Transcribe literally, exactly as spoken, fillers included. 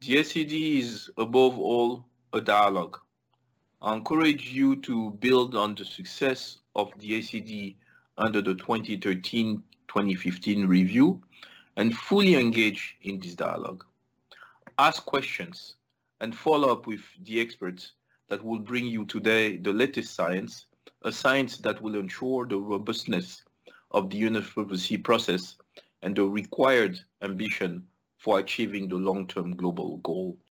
The A C D is above all a dialogue. I encourage you to build on the success of the A C D under the twenty thirteen to twenty fifteen review and fully engage in this dialogue. Ask questions and follow up with the experts that will bring you today the latest science, a science that will ensure the robustness of the university process and the required ambition for achieving the long-term global goal.